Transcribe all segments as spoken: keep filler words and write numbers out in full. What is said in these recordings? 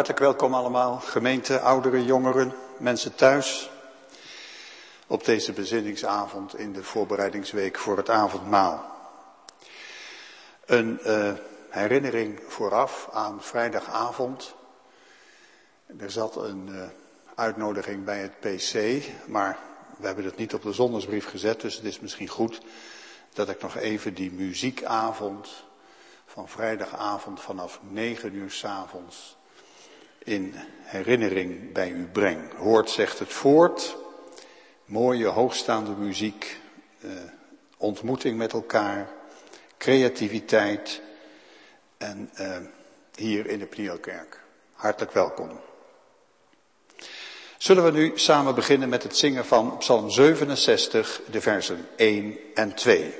Hartelijk welkom allemaal, gemeente, ouderen, jongeren, mensen thuis. Op deze bezinningsavond in de voorbereidingsweek voor het avondmaal. Een uh, herinnering vooraf aan vrijdagavond. Er zat een uh, uitnodiging bij het P C, maar we hebben het niet op de zondagsbrief gezet, dus het is misschien goed dat ik nog even die muziekavond van vrijdagavond vanaf negen uur 's avonds in herinnering bij u breng. Hoort zegt het voort, mooie hoogstaande muziek, eh, ontmoeting met elkaar, creativiteit en eh, hier in de Pnielkerk. Hartelijk welkom. Zullen we nu samen beginnen met het zingen van Psalm zevenenzestig, de versen één en twee.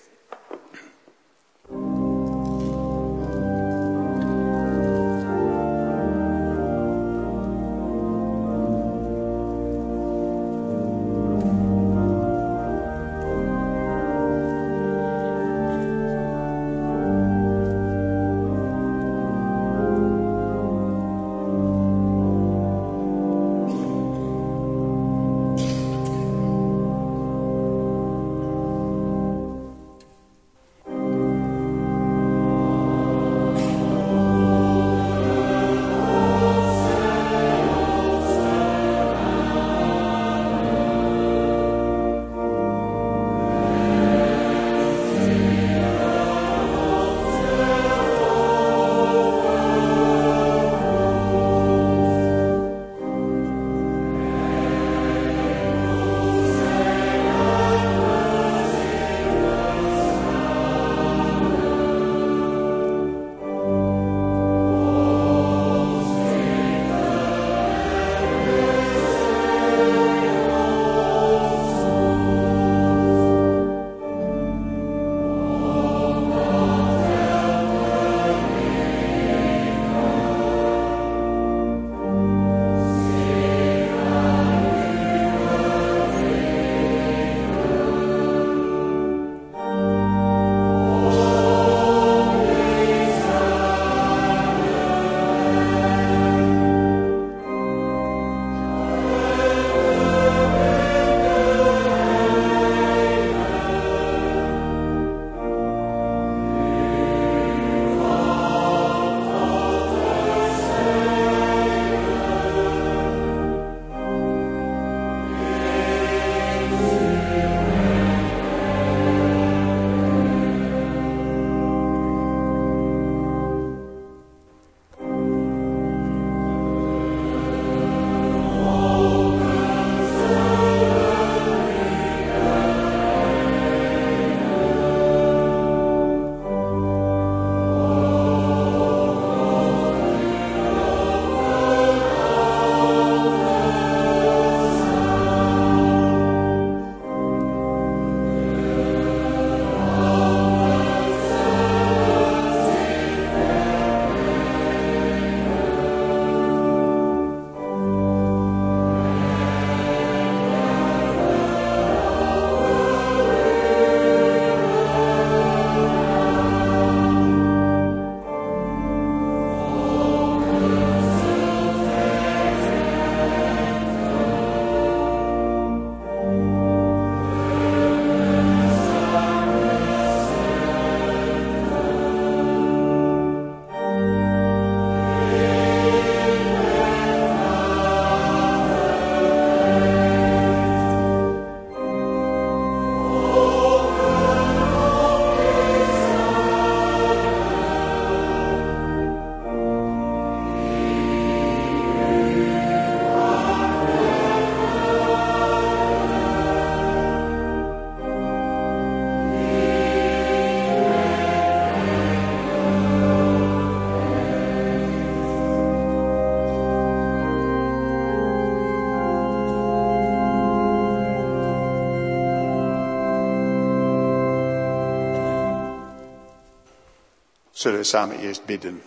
Zullen we samen eerst bidden.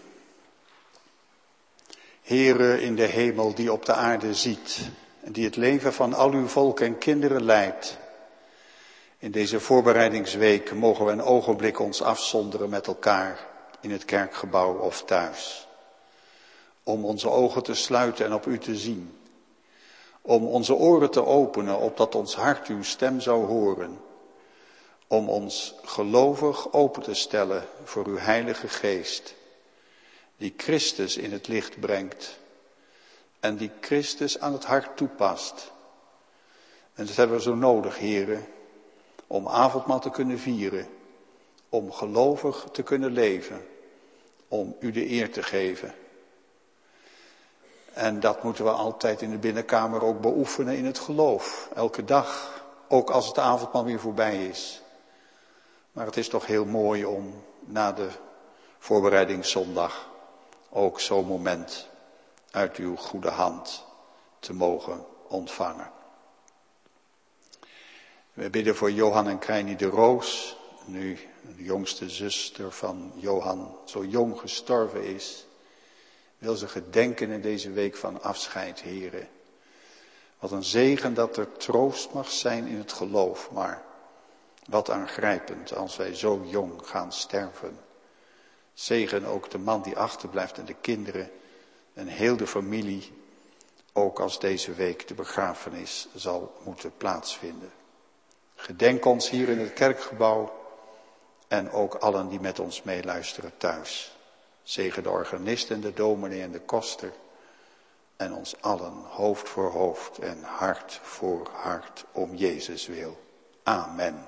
Heere in de hemel die op de aarde ziet en die het leven van al uw volk en kinderen leidt. In deze voorbereidingsweek mogen we een ogenblik ons afzonderen met elkaar in het kerkgebouw of thuis. om onze ogen te sluiten en op u te zien. Om onze oren te openen, opdat ons hart uw stem zou horen. Om ons gelovig open te stellen voor uw Heilige Geest, die Christus in het licht brengt en die Christus aan het hart toepast. En dat hebben we zo nodig, heren, om avondmaal te kunnen vieren, om gelovig te kunnen leven, om u de eer te geven. En dat moeten we altijd in de binnenkamer ook beoefenen in het geloof, elke dag, ook als het avondmaal weer voorbij is. Maar het is toch heel mooi om na de voorbereidingszondag ook zo'n moment uit uw goede hand te mogen ontvangen. We bidden voor Johan en Krijnie de Roos, nu de jongste zuster van Johan zo jong gestorven is. Wil ze gedenken in deze week van afscheid, heren. Wat een zegen dat er troost mag zijn in het geloof, maar wat aangrijpend als wij zo jong gaan sterven. Zegen ook de man die achterblijft en de kinderen en heel de familie, ook als deze week de begrafenis zal moeten plaatsvinden. Gedenk ons hier in het kerkgebouw en ook allen die met ons meeluisteren thuis. Zegen de organist en de dominee en de koster en ons allen hoofd voor hoofd en hart voor hart om Jezus wil. Amen.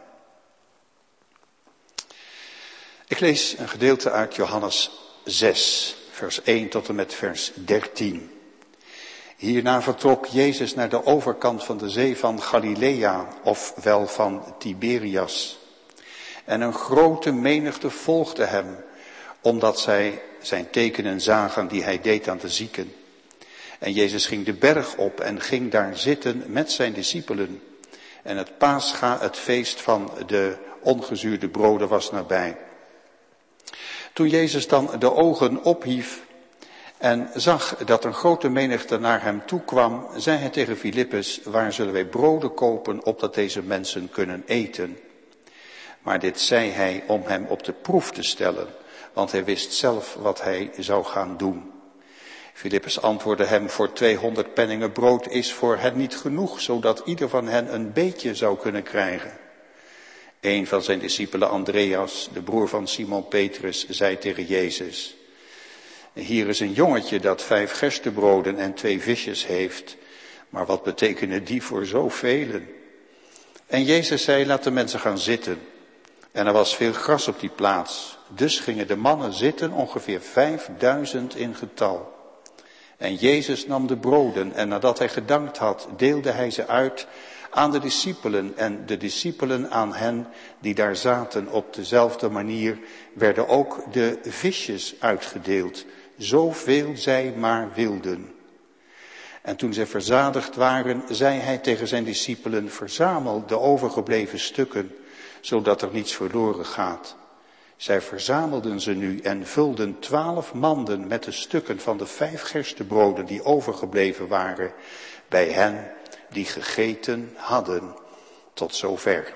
Ik lees een gedeelte uit Johannes zes, vers één tot en met vers dertien. Hierna vertrok Jezus naar de overkant van de zee van Galilea, ofwel van Tiberias. En een grote menigte volgde hem, omdat zij zijn tekenen zagen die hij deed aan de zieken. En Jezus ging de berg op en ging daar zitten met zijn discipelen. En het Pascha, het feest van de ongezuurde broden, was nabij. Toen Jezus dan de ogen ophief en zag dat een grote menigte naar hem toe kwam, zei hij tegen Filippus: waar zullen wij broden kopen, opdat deze mensen kunnen eten? Maar dit zei hij om hem op de proef te stellen, want hij wist zelf wat hij zou gaan doen. Filippus antwoordde hem: voor tweehonderd penningen brood is voor hen niet genoeg, zodat ieder van hen een beetje zou kunnen krijgen. Een van zijn discipelen, Andreas, de broer van Simon Petrus, zei tegen Jezus: hier is een jongetje dat vijf gerstebroden en twee visjes heeft, maar wat betekenen die voor zoveel? En Jezus zei: laat de mensen gaan zitten. En er was veel gras op die plaats. Dus gingen de mannen zitten, ongeveer vijfduizend in getal. En Jezus nam de broden en nadat hij gedankt had, deelde hij ze uit aan de discipelen en de discipelen aan hen die daar zaten. Op dezelfde manier werden ook de visjes uitgedeeld, zoveel zij maar wilden. En toen zij verzadigd waren, zei hij tegen zijn discipelen: verzamel de overgebleven stukken, zodat er niets verloren gaat. Zij verzamelden ze nu en vulden twaalf manden met de stukken van de vijf gerstebroden die overgebleven waren bij hen die gegeten hadden. Tot zover.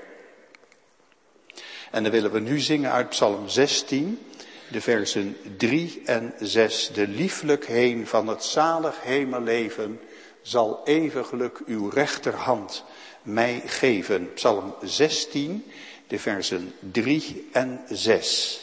En dan willen we nu zingen uit Psalm zestien, de versen drie en zes. De lieflijkheid van het zalig hemelleven zal eeuwiglijk uw rechterhand mij geven. Psalm zestien, de versen drie en zes.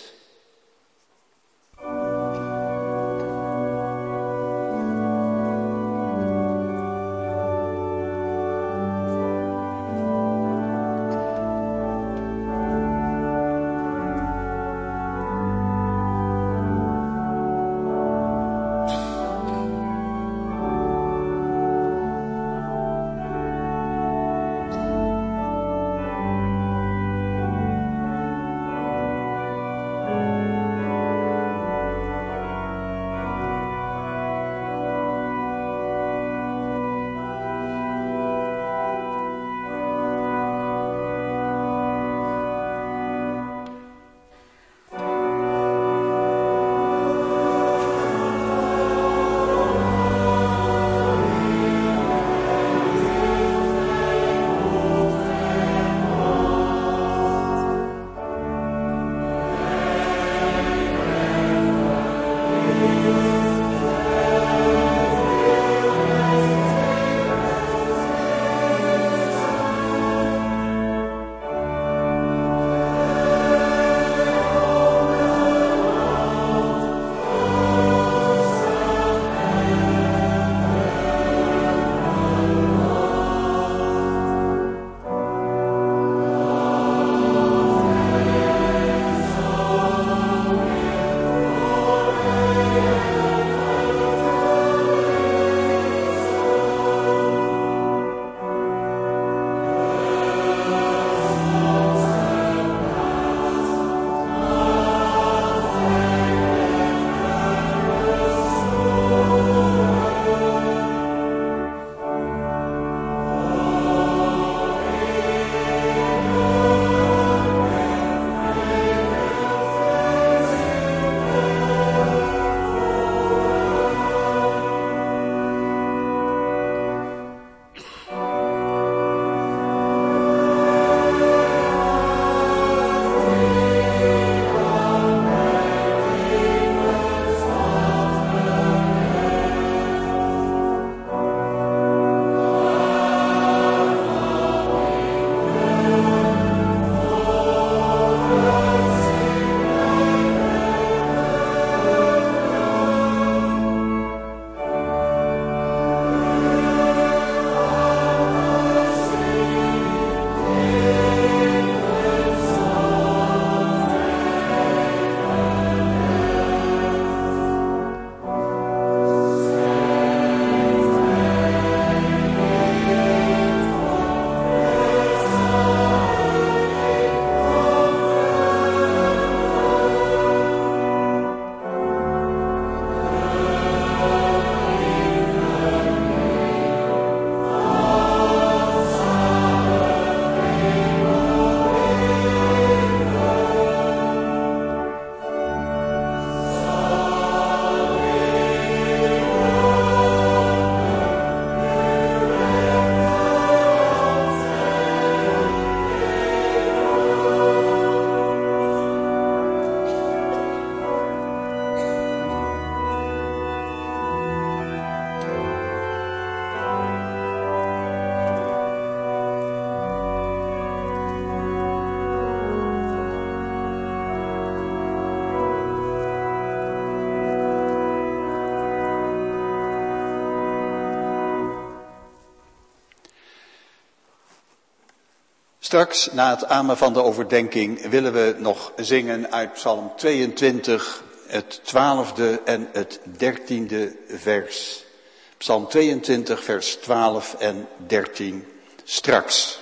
Straks, na het amen van de overdenking, willen we nog zingen uit Psalm tweeëntwintig, het twaalfde en het dertiende vers. Psalm tweeëntwintig, vers twaalf en dertien, straks.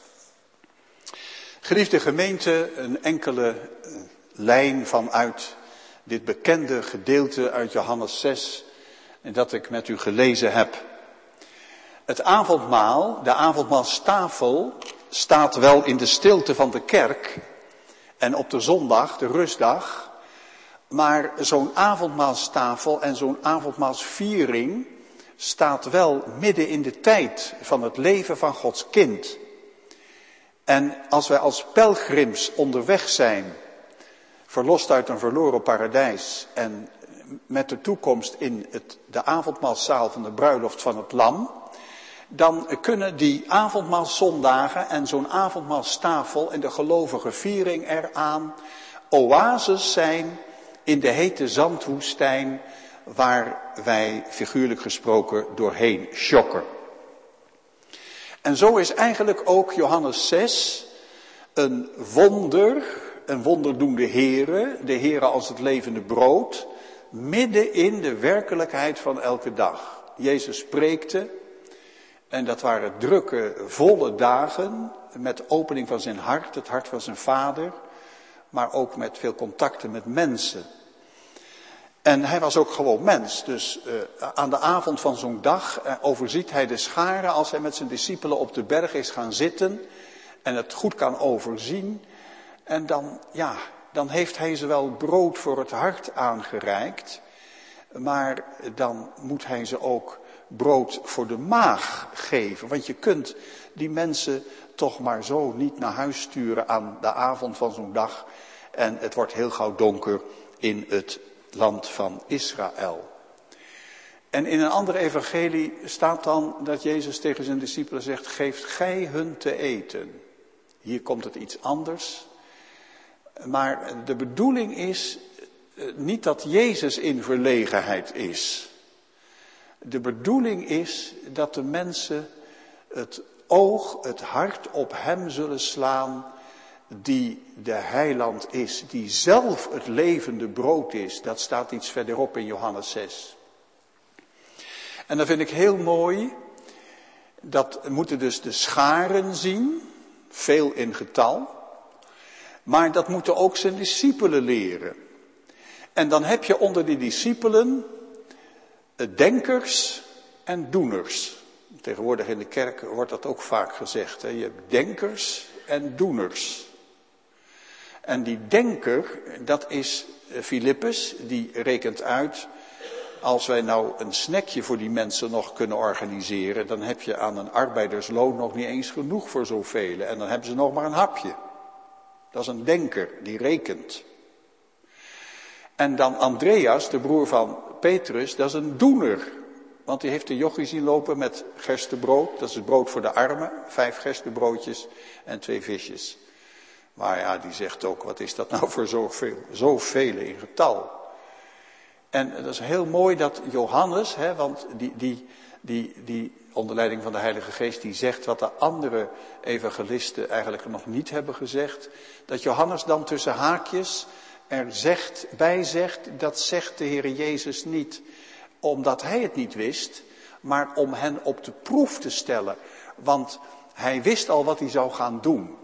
Geliefde gemeente, een enkele lijn vanuit dit bekende gedeelte uit Johannes zes, dat ik met u gelezen heb. Het avondmaal, de avondmaalstafel, staat wel in de stilte van de kerk en op de zondag, de rustdag. Maar zo'n avondmaalstafel en zo'n avondmaalsviering staat wel midden in de tijd van het leven van Gods kind. En als wij als pelgrims onderweg zijn, verlost uit een verloren paradijs en met de toekomst in het, de avondmaalzaal van de bruiloft van het Lam, dan kunnen die avondmaalszondagen en zo'n avondmaalstafel en de gelovige viering eraan oases zijn in de hete zandwoestijn waar wij figuurlijk gesproken doorheen sjokken. En zo is eigenlijk ook Johannes zes een wonder, een wonderdoende Heere, de Heere als het levende brood, midden in de werkelijkheid van elke dag. Jezus spreekte en dat waren drukke, volle dagen met opening van zijn hart, het hart van zijn vader, maar ook met veel contacten met mensen. En hij was ook gewoon mens, dus uh, aan de avond van zo'n dag uh, overziet hij de scharen als hij met zijn discipelen op de berg is gaan zitten en het goed kan overzien. En dan, ja, dan heeft hij ze wel brood voor het hart aangereikt, maar dan moet hij ze ook brood voor de maag geven. Want je kunt die mensen toch maar zo niet naar huis sturen aan de avond van zo'n dag en het wordt heel gauw donker in het land van Israël. En in een andere evangelie staat dan dat Jezus tegen zijn discipelen zegt, geeft gij hun te eten. Hier komt het iets anders. Maar de bedoeling is niet dat Jezus in verlegenheid is. De bedoeling is dat de mensen het oog, het hart op hem zullen slaan die de heiland is, die zelf het levende brood is. Dat staat iets verderop in Johannes zes. En dan vind ik heel mooi, dat moeten dus de scharen zien, veel in getal, maar dat moeten ook zijn discipelen leren. En dan heb je onder die discipelen denkers en doeners. Tegenwoordig in de kerk wordt dat ook vaak gezegd. Hè? Je hebt denkers en doeners. En die denker, dat is Filippus, die rekent uit, als wij nou een snackje voor die mensen nog kunnen organiseren, dan heb je aan een arbeidersloon nog niet eens genoeg voor zoveel. En dan hebben ze nog maar een hapje. Dat is een denker, die rekent. En dan Andreas, de broer van Petrus, dat is een doener. Want die heeft de jochie zien lopen met gerstebrood. Dat is het brood voor de armen. Vijf gerstebroodjes en twee visjes. Maar ja, die zegt ook, wat is dat nou voor zoveel? Zoveel in getal. En dat is heel mooi dat Johannes, hè, want die, die, die, die onder leiding van de Heilige Geest, die zegt wat de andere evangelisten eigenlijk nog niet hebben gezegd. Dat Johannes dan tussen haakjes er zegt, bij zegt, dat zegt de Heere Jezus niet omdat hij het niet wist, maar om hen op de proef te stellen. Want hij wist al wat hij zou gaan doen.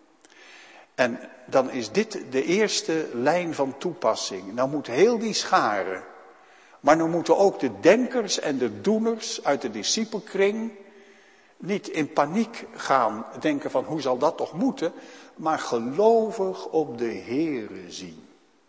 En dan is dit de eerste lijn van toepassing. Nou moet heel die scharen, maar nu moeten ook de denkers en de doeners uit de discipelkring niet in paniek gaan denken van hoe zal dat toch moeten, maar gelovig op de Heere zien.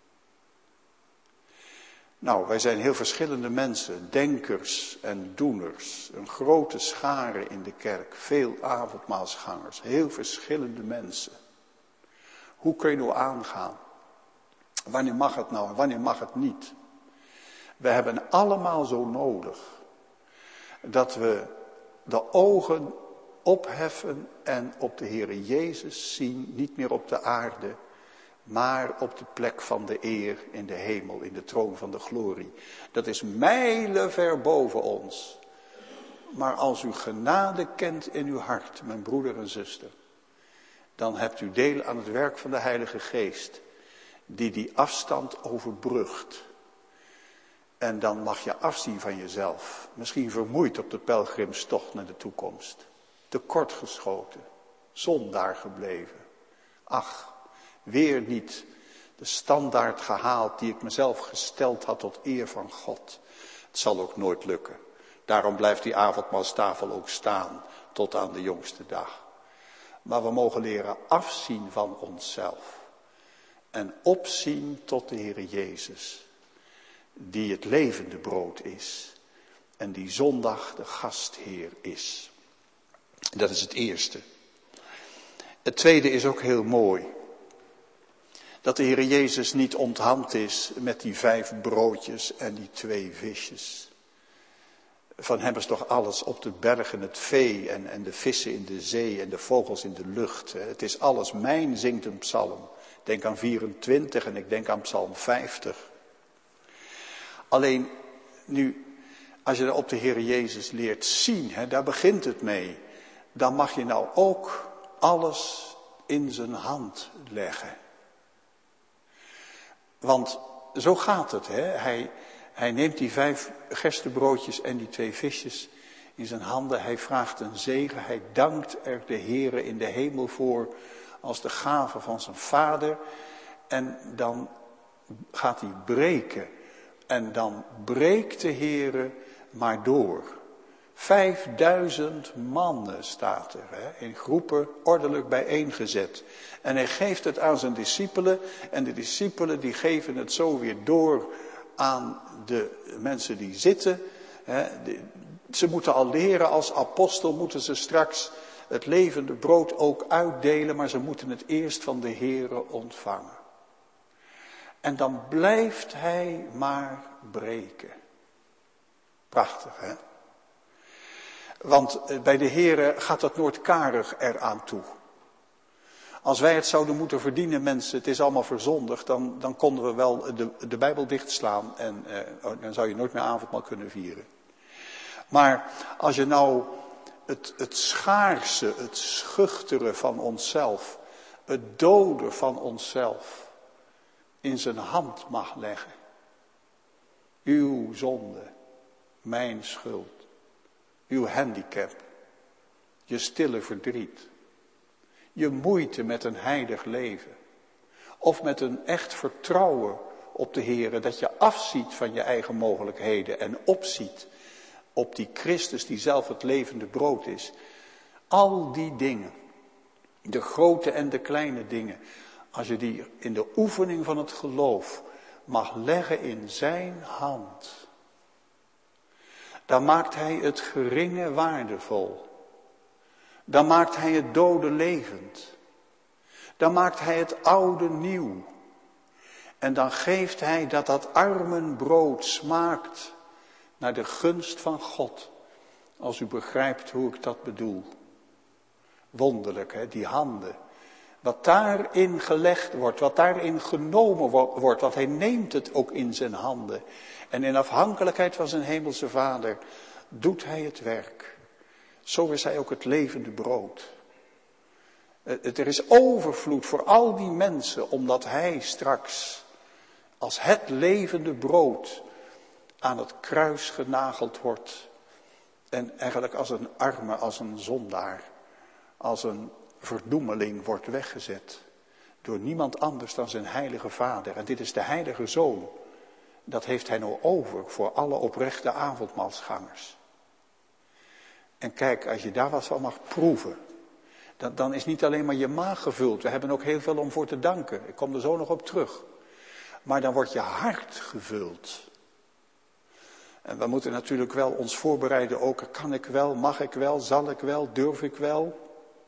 Nou, wij zijn heel verschillende mensen, denkers en doeners, een grote schare in de kerk, veel avondmaalsgangers, heel verschillende mensen. Hoe kun je nou aangaan? Wanneer mag het nou en wanneer mag het niet? We hebben allemaal zo nodig dat we de ogen opheffen en op de Heere Jezus zien, niet meer op de aarde, maar op de plek van de eer in de hemel, in de troon van de glorie. Dat is mijlenver boven ons. Maar als u genade kent in uw hart, mijn broeder en zuster, dan hebt u deel aan het werk van de Heilige Geest, die die afstand overbrugt. En dan mag je afzien van jezelf, misschien vermoeid op de pelgrimstocht naar de toekomst, tekortgeschoten, zondaar gebleven. Ach, weer niet de standaard gehaald die ik mezelf gesteld had tot eer van God. Het zal ook nooit lukken. Daarom blijft die avondmaalstafel ook staan tot aan de jongste dag. Maar we mogen leren afzien van onszelf en opzien tot de Heere Jezus, die het levende brood is en die zondag de gastheer is. Dat is het eerste. Het tweede is ook heel mooi. Dat de Heere Jezus niet onthand is met die vijf broodjes en die twee visjes. Van hem is toch alles op de bergen, het vee en, en de vissen in de zee en de vogels in de lucht. Het is alles mijn, zingt een psalm. Ik denk aan vierentwintig en ik denk aan psalm vijftig. Alleen nu, als je op de Heere Jezus leert zien, hè, daar begint het mee. Dan mag je nou ook alles in zijn hand leggen. Want zo gaat het, hè. Hij, hij neemt die vijf gerstebroodjes en die twee visjes in zijn handen. Hij vraagt een zegen. Hij dankt er de Heere in de hemel voor als de gave van zijn vader. En dan gaat hij breken. En dan breekt de Heere maar door. Vijfduizend mannen staat er, hè, in groepen ordelijk bijeengezet. En hij geeft het aan zijn discipelen. En de discipelen die geven het zo weer door aan de mensen die zitten. Hè. De, ze moeten al leren als apostel, moeten ze straks het levende brood ook uitdelen. Maar ze moeten het eerst van de Heere ontvangen. En dan blijft hij maar breken. Prachtig, hè? Want bij de Heere gaat dat nooit karig eraan toe. Als wij het zouden moeten verdienen, mensen, het is allemaal verzondigd, dan, dan konden we wel de, de Bijbel dichtslaan en eh, dan zou je nooit meer avondmaal kunnen vieren. Maar als je nou het, het schaarse, het schuchtere van onszelf, het dode van onszelf in zijn hand mag leggen. Uw zonde, mijn schuld. Uw handicap, je stille verdriet, je moeite met een heilig leven. Of met een echt vertrouwen op de Heere, dat je afziet van je eigen mogelijkheden en opziet op die Christus die zelf het levende brood is. Al die dingen, de grote en de kleine dingen, als je die in de oefening van het geloof mag leggen in zijn hand, dan maakt hij het geringe waardevol. Dan maakt hij het dode levend. Dan maakt hij het oude nieuw. En dan geeft hij dat dat armenbrood smaakt naar de gunst van God. Als u begrijpt hoe ik dat bedoel. Wonderlijk, hè, die handen. Wat daarin gelegd wordt, wat daarin genomen wordt, want hij neemt het ook in zijn handen. En in afhankelijkheid van zijn hemelse Vader doet hij het werk. Zo is hij ook het levende brood. Er is overvloed voor al die mensen, omdat hij straks als het levende brood aan het kruis genageld wordt. En eigenlijk als een arme, als een zondaar, als een verdoemeling wordt weggezet. Door niemand anders dan zijn heilige Vader. En dit is de heilige Zoon. Dat heeft hij nou over voor alle oprechte avondmaalsgangers. En kijk, als je daar wat van mag proeven, dan, dan is niet alleen maar je maag gevuld. We hebben ook heel veel om voor te danken. Ik kom er zo nog op terug. Maar dan wordt je hart gevuld. En we moeten natuurlijk wel ons voorbereiden ook. Kan ik wel, mag ik wel, zal ik wel, durf ik wel.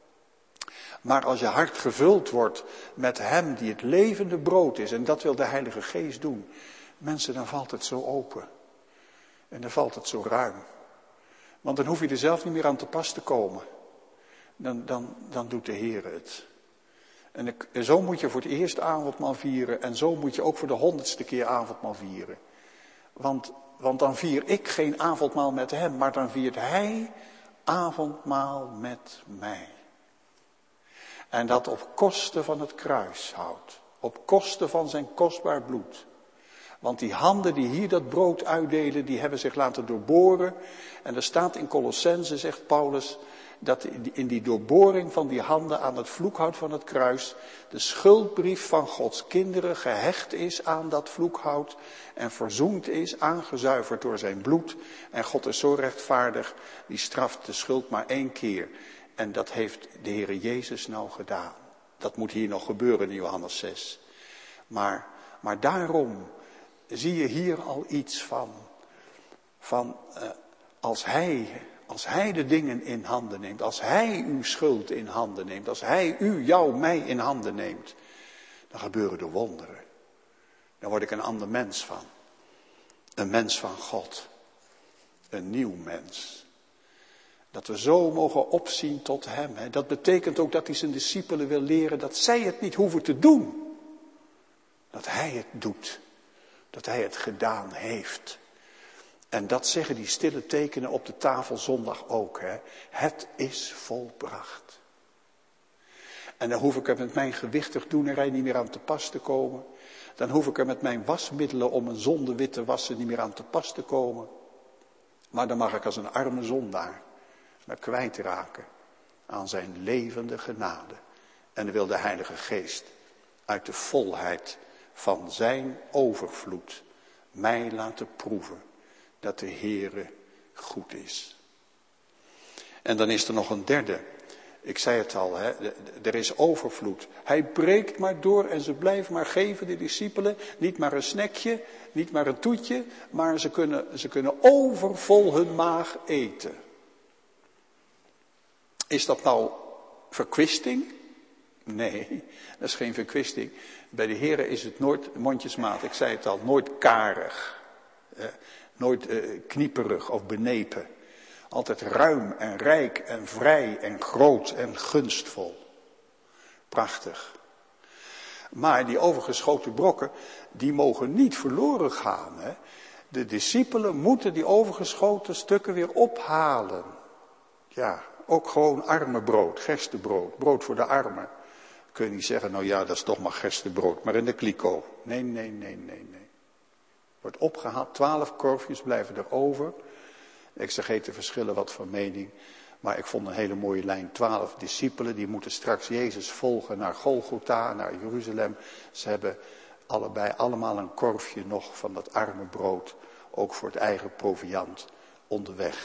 Maar als je hart gevuld wordt met hem die het levende brood is, en dat wil de Heilige Geest doen, mensen, dan valt het zo open. En dan valt het zo ruim. Want dan hoef je er zelf niet meer aan te pas te komen. Dan, dan, dan doet de Heer het. En, ik, en zo moet je voor het eerst avondmaal vieren. En zo moet je ook voor de honderdste keer avondmaal vieren. Want, want dan vier ik geen avondmaal met hem, maar dan viert hij avondmaal met mij. En dat op kosten van het kruis houdt. Op kosten van zijn kostbaar bloed. Want die handen die hier dat brood uitdelen, die hebben zich laten doorboren. En er staat in Colossenzen, zegt Paulus, dat in die doorboring van die handen aan het vloekhout van het kruis de schuldbrief van Gods kinderen gehecht is aan dat vloekhout en verzoend is, aangezuiverd door zijn bloed. En God is zo rechtvaardig, die straft de schuld maar één keer. En dat heeft de Heere Jezus nou gedaan. Dat moet hier nog gebeuren in Johannes zes. Maar, maar daarom zie je hier al iets van, van uh, als hij... Als hij de dingen in handen neemt, als hij uw schuld in handen neemt, als hij u, jou, mij in handen neemt, dan gebeuren er wonderen. Dan word ik een ander mens van. Een mens van God. Een nieuw mens. Dat we zo mogen opzien tot hem. Hè. Dat betekent ook dat hij zijn discipelen wil leren dat zij het niet hoeven te doen. Dat hij het doet. Dat hij het gedaan heeft. En dat zeggen die stille tekenen op de tafel zondag ook. Hè. Het is volbracht. En dan hoef ik er met mijn gewichtig doenerij niet meer aan te pas te komen. Dan hoef ik er met mijn wasmiddelen om een zonde wit te wassen niet meer aan te pas te komen. Maar dan mag ik als een arme zondaar me kwijtraken aan zijn levende genade. En dan wil de Heilige Geest uit de volheid van zijn overvloed mij laten proeven dat de Heere goed is. En dan is er nog een derde. Ik zei het al, hè, er is overvloed. Hij breekt maar door en ze blijven maar geven, de discipelen. Niet maar een snackje, niet maar een toetje, maar ze kunnen, ze kunnen overvol hun maag eten. Is dat nou verkwisting? Nee, dat is geen verkwisting. Bij de Heere is het nooit mondjesmaat. Ik zei het al, nooit karig. Eh, nooit eh, knieperig of benepen. Altijd ruim en rijk en vrij en groot en gunstvol. Prachtig. Maar die overgeschoten brokken, die mogen niet verloren gaan. Hè? De discipelen moeten die overgeschoten stukken weer ophalen. Ja, ook gewoon armenbrood, gerstebrood, brood voor de armen. Kun je niet zeggen, nou ja, dat is toch maar gerstebrood, maar in de kliko. Nee, nee, nee, nee, nee. Wordt opgehaald, twaalf korfjes blijven er over. Exegeten verschillen wat van mening. Maar ik vond een hele mooie lijn. Twaalf discipelen, die moeten straks Jezus volgen naar Golgotha, naar Jeruzalem. Ze hebben allebei allemaal een korfje nog van dat arme brood. Ook voor het eigen proviand onderweg.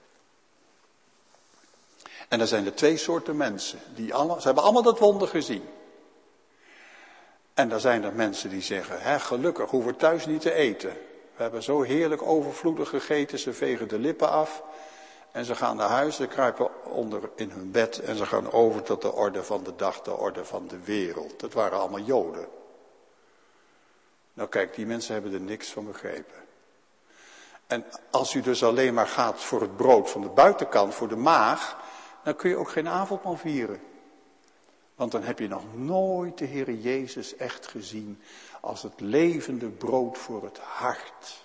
En er zijn er twee soorten mensen. Die alle, ze hebben allemaal dat wonder gezien. En dan zijn er mensen die zeggen, hè, gelukkig hoeven we thuis niet te eten. We hebben zo heerlijk overvloedig gegeten, ze vegen de lippen af. En ze gaan naar huis, ze kruipen onder in hun bed en ze gaan over tot de orde van de dag, de orde van de wereld. Dat waren allemaal Joden. Nou kijk, die mensen hebben er niks van begrepen. En als u dus alleen maar gaat voor het brood van de buitenkant, voor de maag, dan kun je ook geen avondmaal vieren. Want dan heb je nog nooit de Heere Jezus echt gezien als het levende brood voor het hart.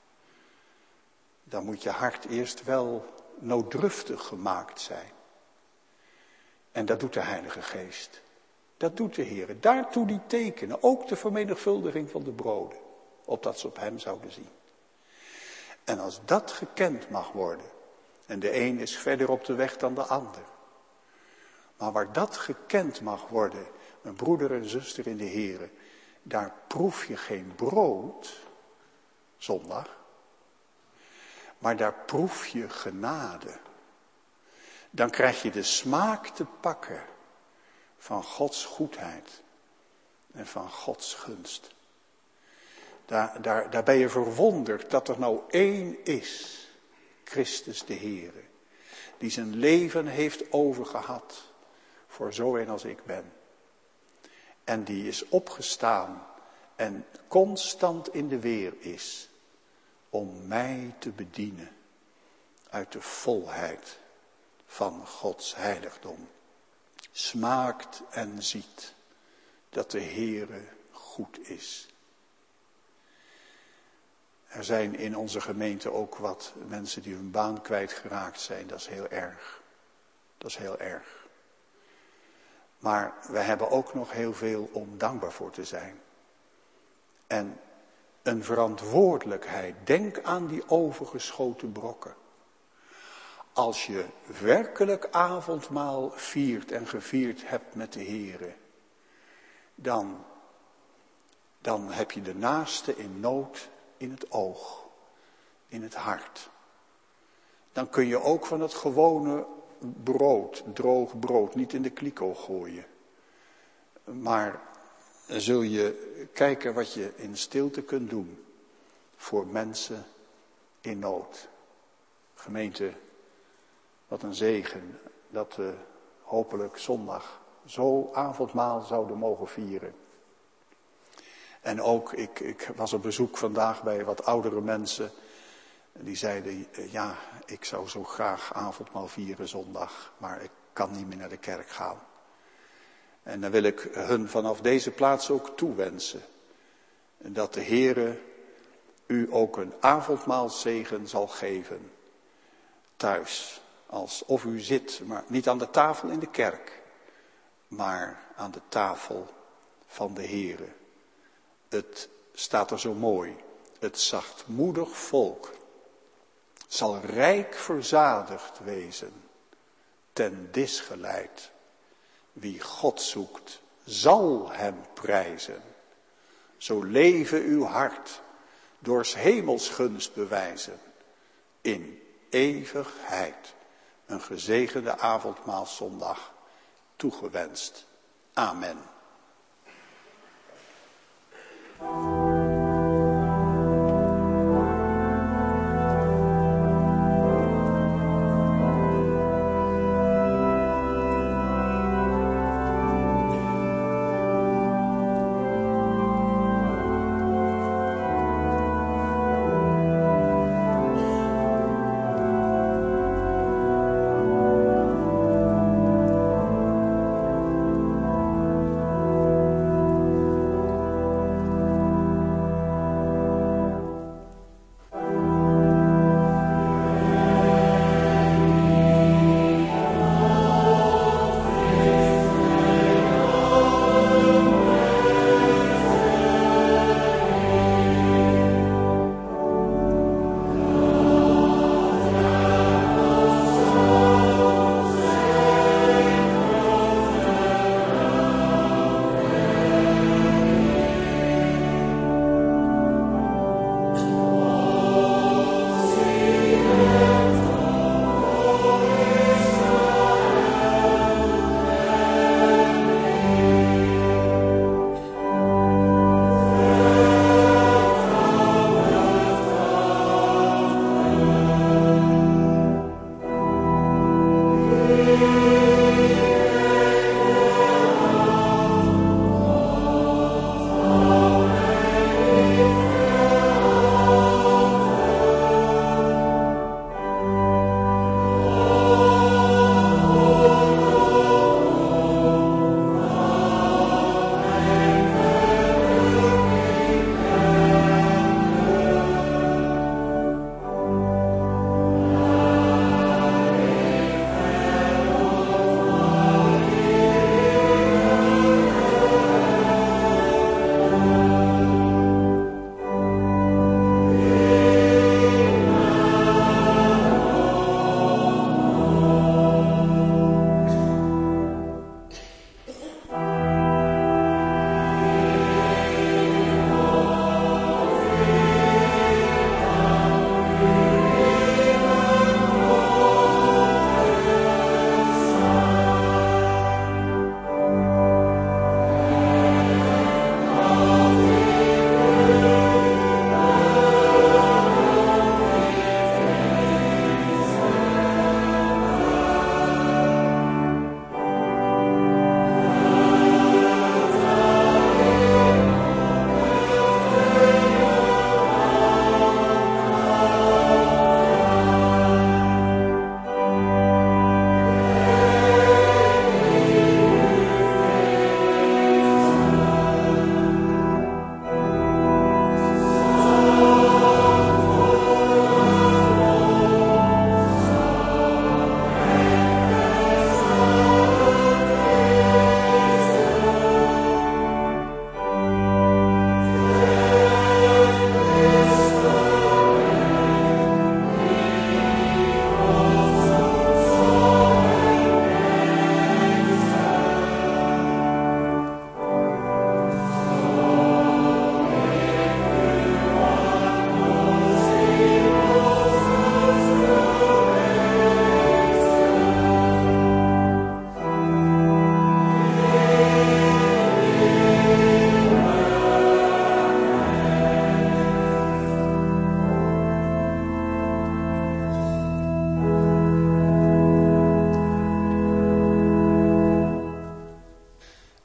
Dan moet je hart eerst wel nooddruftig gemaakt zijn. En dat doet de Heilige Geest. Dat doet de Heere. Daartoe die tekenen, ook de vermenigvuldiging van de broden. Opdat ze op hem zouden zien. En als dat gekend mag worden, en de een is verder op de weg dan de ander. Maar waar dat gekend mag worden, mijn broeder en zuster in de Heere, daar proef je geen brood, zondag, maar daar proef je genade. Dan krijg je de smaak te pakken van Gods goedheid en van Gods gunst. Daar, daar, daar ben je verwonderd dat er nou één is, Christus de Heere, die zijn leven heeft overgehad voor zo een als ik ben. En die is opgestaan en constant in de weer is om mij te bedienen uit de volheid van Gods heiligdom. Smaakt en ziet dat de Heere goed is. Er zijn in onze gemeente ook wat mensen die hun baan kwijtgeraakt zijn. Dat is heel erg. Dat is heel erg. Maar we hebben ook nog heel veel om dankbaar voor te zijn. En een verantwoordelijkheid. Denk aan die overgeschoten brokken. Als je werkelijk avondmaal viert en gevierd hebt met de Here, dan, dan heb je de naaste in nood in het oog, in het hart. Dan kun je ook van het gewone brood, droog brood, niet in de kliko gooien. Maar zul je kijken wat je in stilte kunt doen voor mensen in nood. Gemeente, wat een zegen dat we hopelijk zondag zo avondmaal zouden mogen vieren. En ook, ik, ik was op bezoek vandaag bij wat oudere mensen. Die zeiden, ja, ik zou zo graag avondmaal vieren zondag, maar ik kan niet meer naar de kerk gaan. En dan wil ik hun vanaf deze plaats ook toewensen. Dat de Heere u ook een avondmaalzegen zal geven. Thuis. Alsof u zit, maar niet aan de tafel in de kerk. Maar aan de tafel van de Heere. Het staat er zo mooi. Het zachtmoedig volk zal rijk verzadigd wezen. Ten dis geleid. Wie God zoekt, zal hem prijzen. Zo leven uw hart, doors hemels gunst bewijzen. In eeuwigheid, een gezegende avondmaalszondag toegewenst. Amen.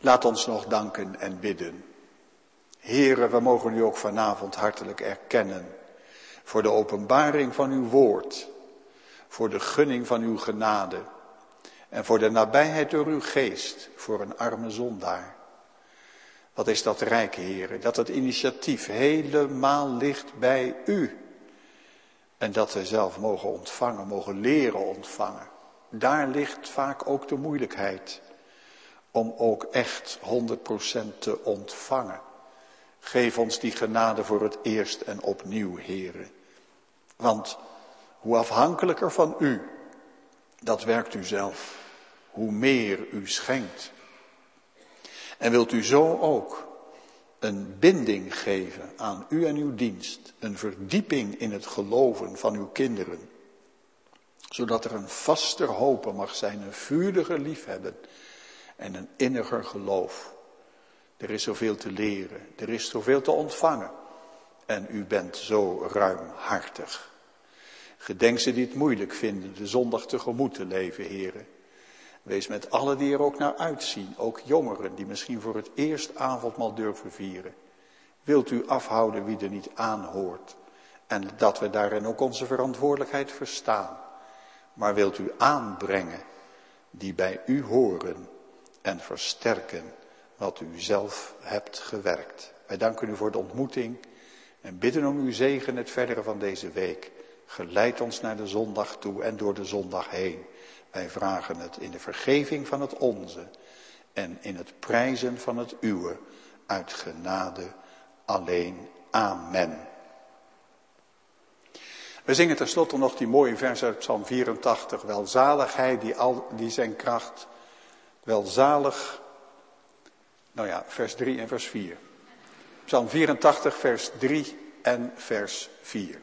Laat ons nog danken en bidden. Heere, we mogen u ook vanavond hartelijk erkennen voor de openbaring van uw woord, voor de gunning van uw genade en voor de nabijheid door uw geest voor een arme zondaar. Wat is dat rijk, Heere, dat het initiatief helemaal ligt bij u en dat we zelf mogen ontvangen, mogen leren ontvangen. Daar ligt vaak ook de moeilijkheid om ook echt honderd procent te ontvangen. Geef ons die genade voor het eerst en opnieuw, Heere. Want hoe afhankelijker van u, dat werkt u zelf, hoe meer u schenkt. En wilt u zo ook een binding geven aan u en uw dienst, een verdieping in het geloven van uw kinderen, zodat er een vaster hopen mag zijn, een vuriger liefhebben en een inniger geloof. Er is zoveel te leren, er is zoveel te ontvangen en u bent zo ruimhartig. Gedenk ze die het moeilijk vinden de zondag tegemoet te leven, Heere. Wees met allen die er ook naar uitzien, ook jongeren die misschien voor het eerst avondmaal durven vieren. Wilt u afhouden wie er niet aanhoort en dat we daarin ook onze verantwoordelijkheid verstaan. Maar wilt u aanbrengen die bij u horen en versterken wat u zelf hebt gewerkt. Wij danken u voor de ontmoeting en bidden om uw zegen het verdere van deze week. Geleid ons naar de zondag toe en door de zondag heen. Wij vragen het in de vergeving van het onze en in het prijzen van het uwe uit genade alleen. Amen. We zingen tenslotte nog die mooie vers uit Psalm vierentachtig. Welzalig hij die, al, die zijn kracht, welzalig, nou ja, vers drie en vers vier. Psalm vierentachtig, vers drie en vers vier.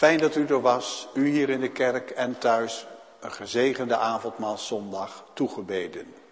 Fijn dat u er was, u hier in de kerk en thuis, een gezegende avondmaalszondag toegebeden.